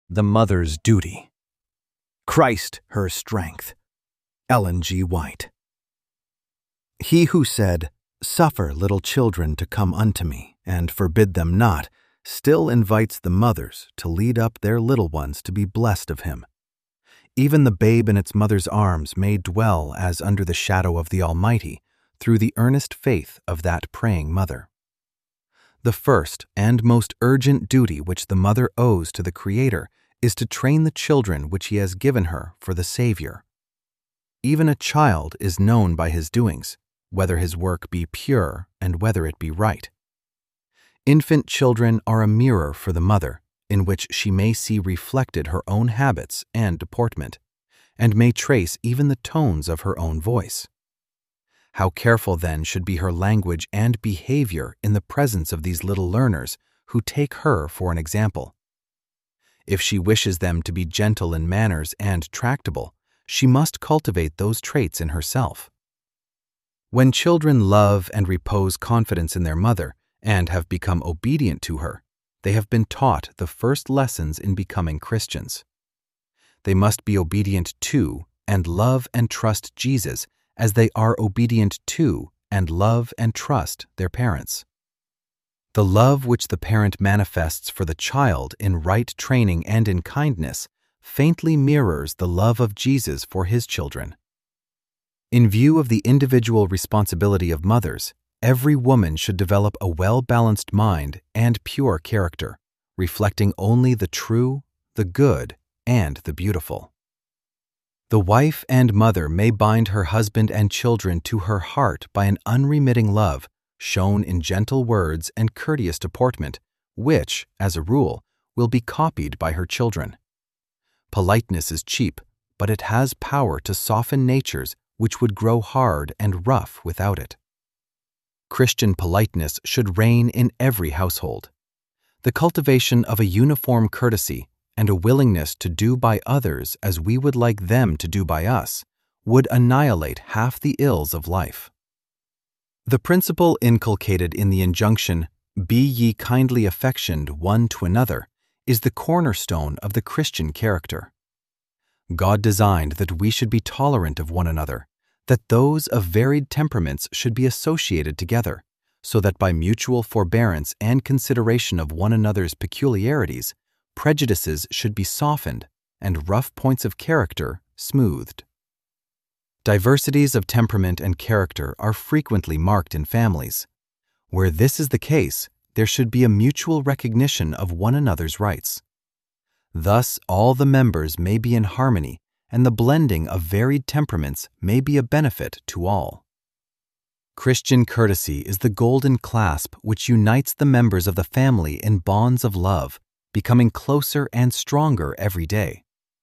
The Mother's Duty. Christ her strength. Ellen G. White. He who said, "Suffer little children to come unto me, and forbid them not," still invites the mothers to lead up their little ones to be blessed of him. Even the babe in its mother's arms may dwell as under the shadow of the Almighty through the earnest faith of that praying mother. The first and most urgent duty which the mother owes to the Creator is to train the children which he has given her for the Savior. Even a child is known by his doings, whether his work be pure and whether it be right. Infant children are a mirror for the mother, in which she may see reflected her own habits and deportment, and may trace even the tones of her own voice. How careful then should be her language and behavior in the presence of these little learners who take her for an example. If she wishes them to be gentle in manners and tractable, she must cultivate those traits in herself. When children love and repose confidence in their mother and have become obedient to her, they have been taught the first lessons in becoming Christians. They must be obedient to and love and trust Jesus as they are obedient to and love and trust their parents. The love which the parent manifests for the child in right training and in kindness faintly mirrors the love of Jesus for his children. In view of the individual responsibility of mothers, every woman should develop a well-balanced mind and pure character, reflecting only the true, the good, and the beautiful. The wife and mother may bind her husband and children to her heart by an unremitting love, shown in gentle words and courteous deportment, which, as a rule, will be copied by her children. Politeness is cheap, but it has power to soften natures which would grow hard and rough without it. Christian politeness should reign in every household. The cultivation of a uniform courtesy and a willingness to do by others as we would like them to do by us would annihilate half the ills of life. The principle inculcated in the injunction, "Be ye kindly affectioned one to another," is the cornerstone of the Christian character. God designed that we should be tolerant of one another, that those of varied temperaments should be associated together, so that by mutual forbearance and consideration of one another's peculiarities, prejudices should be softened and rough points of character smoothed. Diversities of temperament and character are frequently marked in families. Where this is the case, there should be a mutual recognition of one another's rights. Thus, all the members may be in harmony, and the blending of varied temperaments may be a benefit to all. Christian courtesy is the golden clasp which unites the members of the family in bonds of love, becoming closer and stronger every day.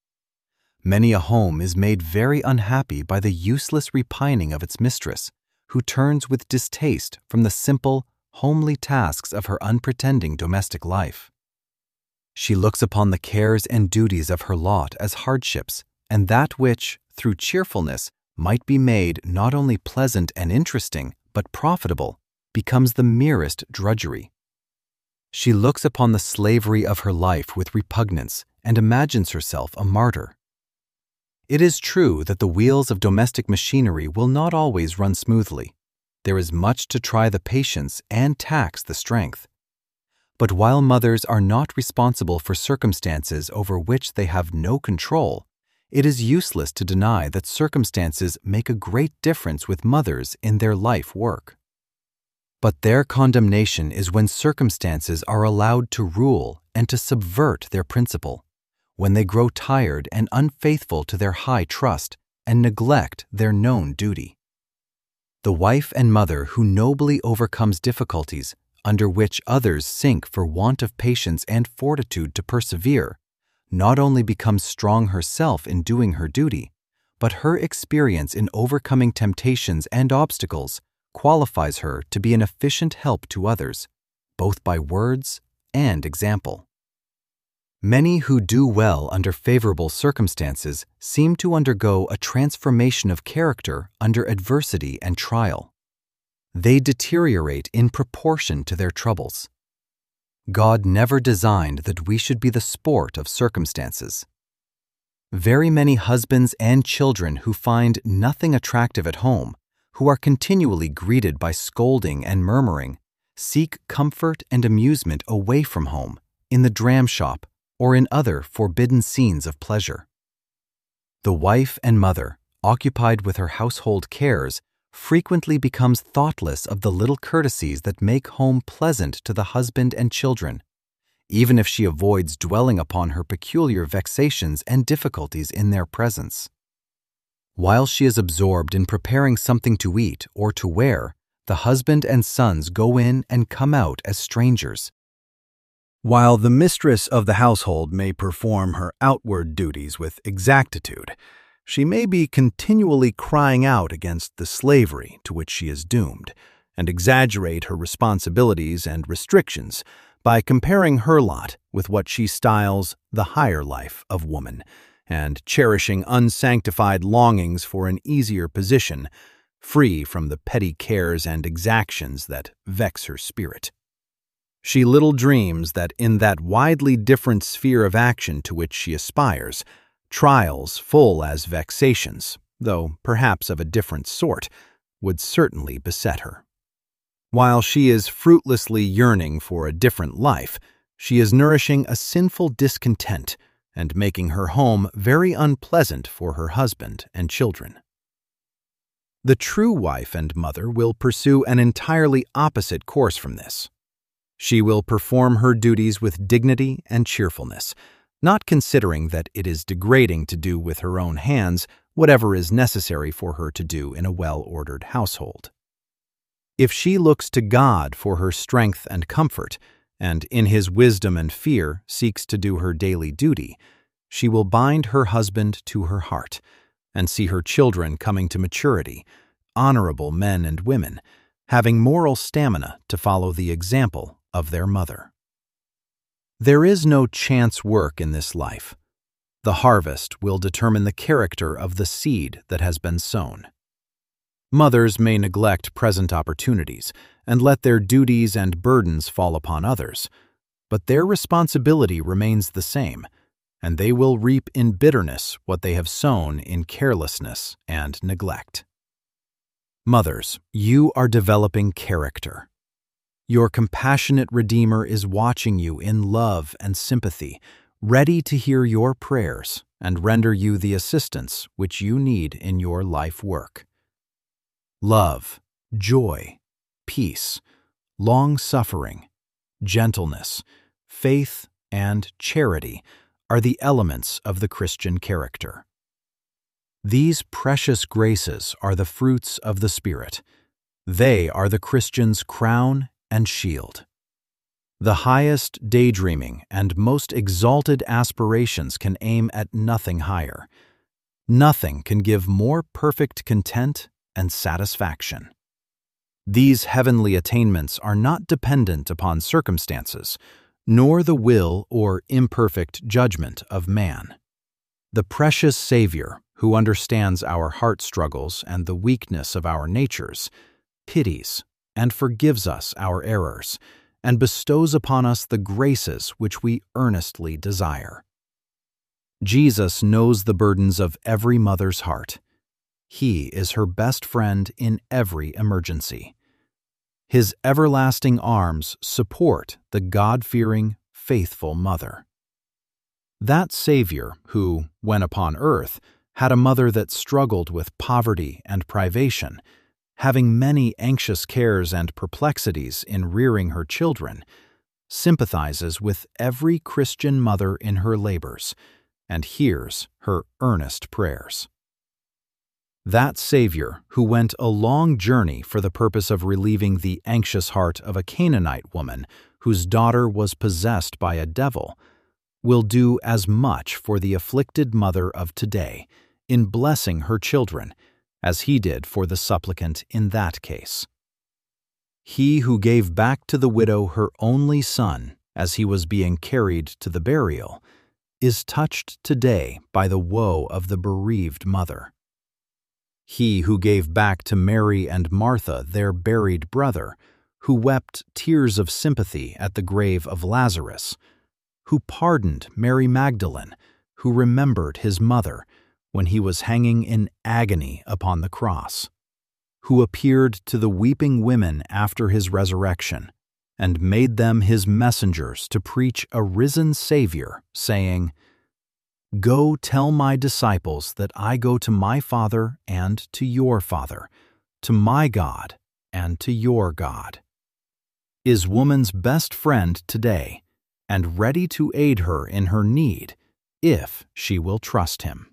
Many a home is made very unhappy by the useless repining of its mistress, who turns with distaste from the simple, homely tasks of her unpretending domestic life. She looks upon the cares and duties of her lot as hardships, and that which, through cheerfulness, might be made not only pleasant and interesting, but profitable, becomes the merest drudgery. She looks upon the slavery of her life with repugnance and imagines herself a martyr. It is true that the wheels of domestic machinery will not always run smoothly. There is much to try the patience and tax the strength. But while mothers are not responsible for circumstances over which they have no control, it is useless to deny that circumstances make a great difference with mothers in their life work. But their condemnation is when circumstances are allowed to rule and to subvert their principle, when they grow tired and unfaithful to their high trust and neglect their known duty. The wife and mother who nobly overcomes difficulties under which others sink for want of patience and fortitude to persevere, not only becomes strong herself in doing her duty, but her experience in overcoming temptations and obstacles qualifies her to be an efficient help to others, both by words and example. Many who do well under favorable circumstances seem to undergo a transformation of character under adversity and trial. They deteriorate in proportion to their troubles. God never designed that we should be the sport of circumstances. Very many husbands and children who find nothing attractive at home, who are continually greeted by scolding and murmuring, seek comfort and amusement away from home, in the dram shop, or in other forbidden scenes of pleasure. The wife and mother, occupied with her household cares, frequently becomes thoughtless of the little courtesies that make home pleasant to the husband and children, even if she avoids dwelling upon her peculiar vexations and difficulties in their presence. While she is absorbed in preparing something to eat or to wear, the husband and sons go in and come out as strangers. While the mistress of the household may perform her outward duties with exactitude, she may be continually crying out against the slavery to which she is doomed, and exaggerate her responsibilities and restrictions by comparing her lot with what she styles the higher life of woman, and cherishing unsanctified longings for an easier position, free from the petty cares and exactions that vex her spirit. She little dreams that in that widely different sphere of action to which she aspires, trials full as vexations, though perhaps of a different sort, would certainly beset her. While she is fruitlessly yearning for a different life, she is nourishing a sinful discontent and making her home very unpleasant for her husband and children. The true wife and mother will pursue an entirely opposite course from this. She will perform her duties with dignity and cheerfulness, not considering that it is degrading to do with her own hands whatever is necessary for her to do in a well-ordered household. If she looks to God for her strength and comfort, and in His wisdom and fear seeks to do her daily duty, she will bind her husband to her heart, and see her children coming to maturity, honorable men and women, having moral stamina to follow the example of their mother. There is no chance work in this life. The harvest will determine the character of the seed that has been sown. Mothers may neglect present opportunities and let their duties and burdens fall upon others, but their responsibility remains the same, and they will reap in bitterness what they have sown in carelessness and neglect. Mothers, you are developing character. Your compassionate Redeemer is watching you in love and sympathy, ready to hear your prayers and render you the assistance which you need in your life work. Love, joy, peace, long-suffering, gentleness, faith, and charity are the elements of the Christian character. These precious graces are the fruits of the Spirit. They are the Christian's crown and shield. The highest daydreaming and most exalted aspirations can aim at nothing higher. Nothing can give more perfect content and satisfaction. These heavenly attainments are not dependent upon circumstances, nor the will or imperfect judgment of man. The precious Savior, who understands our heart struggles and the weakness of our natures, pities and forgives us our errors, and bestows upon us the graces which we earnestly desire. Jesus knows the burdens of every mother's heart. He is her best friend in every emergency. His everlasting arms support the God-fearing, faithful mother. That Savior who, when upon earth, had a mother that struggled with poverty and privation, having many anxious cares and perplexities in rearing her children, sympathizes with every Christian mother in her labors and hears her earnest prayers. That Savior, who went a long journey for the purpose of relieving the anxious heart of a Canaanite woman whose daughter was possessed by a devil, will do as much for the afflicted mother of today in blessing her children as he did for the supplicant in that case. He who gave back to the widow her only son as he was being carried to the burial is touched today by the woe of the bereaved mother. He who gave back to Mary and Martha their buried brother who wept tears of sympathy at the grave of Lazarus, who pardoned Mary Magdalene, who remembered his mother when he was hanging in agony upon the cross, who appeared to the weeping women after his resurrection, and made them his messengers to preach a risen Savior, saying, "Go tell my disciples that I go to my Father and to your Father, to my God and to your God," is woman's best friend today, and ready to aid her in her need, if she will trust him.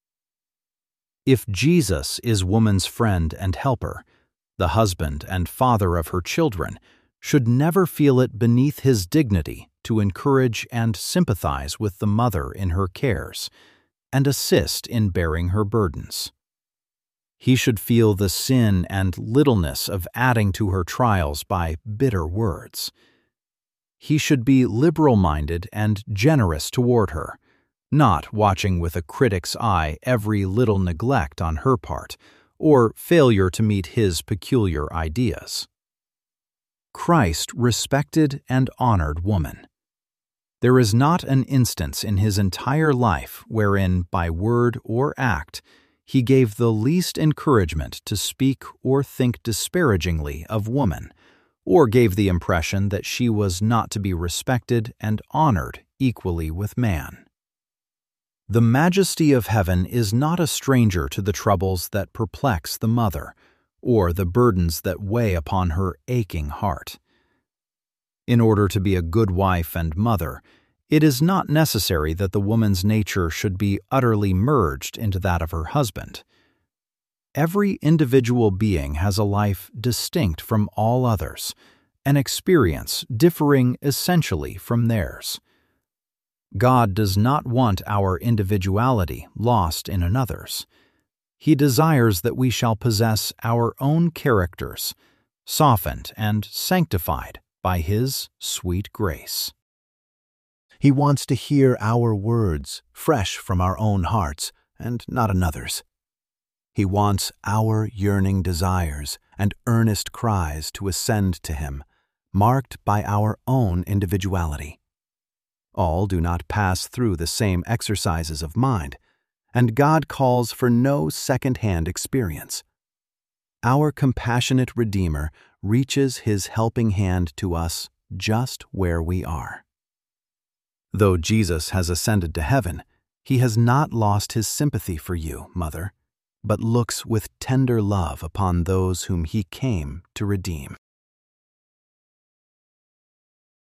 If Jesus is woman's friend and helper, the husband and father of her children should never feel it beneath his dignity to encourage and sympathize with the mother in her cares, and assist in bearing her burdens. He should feel the sin and littleness of adding to her trials by bitter words. He should be liberal-minded and generous toward her, not watching with a critic's eye every little neglect on her part, or failure to meet his peculiar ideas. Christ respected and honored woman. There is not an instance in his entire life wherein, by word or act, he gave the least encouragement to speak or think disparagingly of woman, or gave the impression that she was not to be respected and honored equally with man. The majesty of heaven is not a stranger to the troubles that perplex the mother, or the burdens that weigh upon her aching heart. In order to be a good wife and mother, it is not necessary that the woman's nature should be utterly merged into that of her husband. Every individual being has a life distinct from all others, an experience differing essentially from theirs. God does not want our individuality lost in another's. He desires that we shall possess our own characters, softened and sanctified by His sweet grace. He wants to hear our words, fresh from our own hearts, and not another's. He wants our yearning desires and earnest cries to ascend to Him, marked by our own individuality. All do not pass through the same exercises of mind, and God calls for no second-hand experience. Our compassionate Redeemer reaches His helping hand to us just where we are. Though Jesus has ascended to heaven, He has not lost His sympathy for you, mother, but looks with tender love upon those whom He came to redeem.